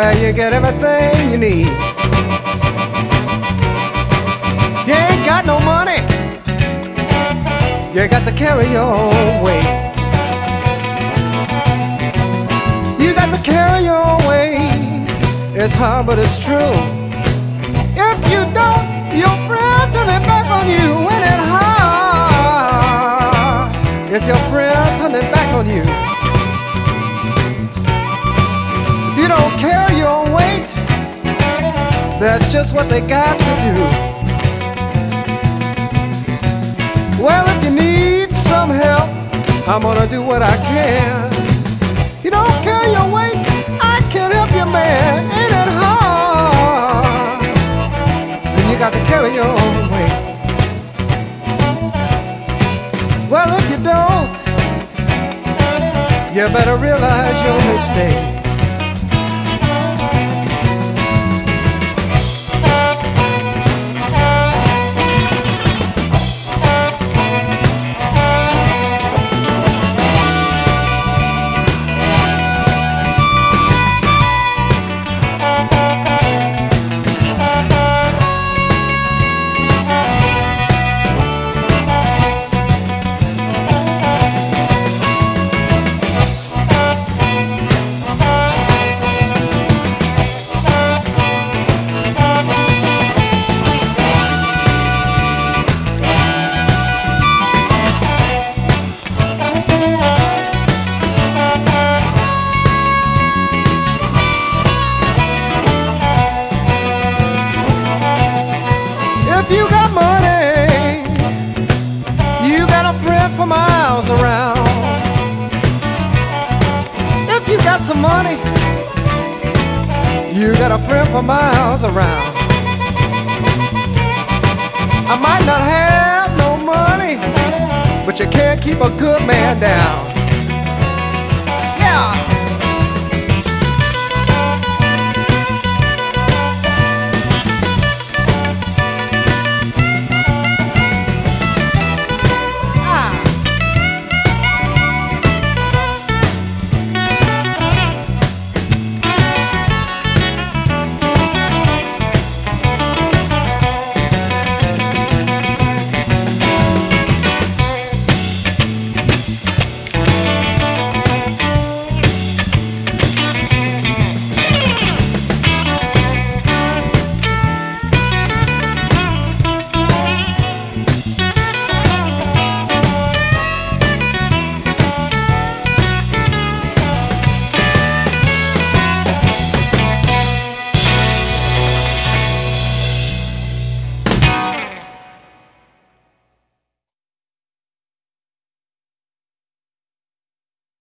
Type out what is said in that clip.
where you get everything you need. You ain't got no money, you got to carry your weight. You got to carry your weight. It's hard, but it's true. If you don't, your friend turn it back on you when it's hard. If your friend turn it back on you, if you don't carry your weight, that's just what they got to do. Well, if you need some help, I'm gonna do what I can. You don't carry your weight, I can help you, man. Ain't it hard? Then you got to carry your own weight. Well, if you don't, you better realize your mistake. If you got money, you got a friend for miles around. If you got some money, you got a friend for miles around. I might not have no money, but you can't keep a good man down. Yeah.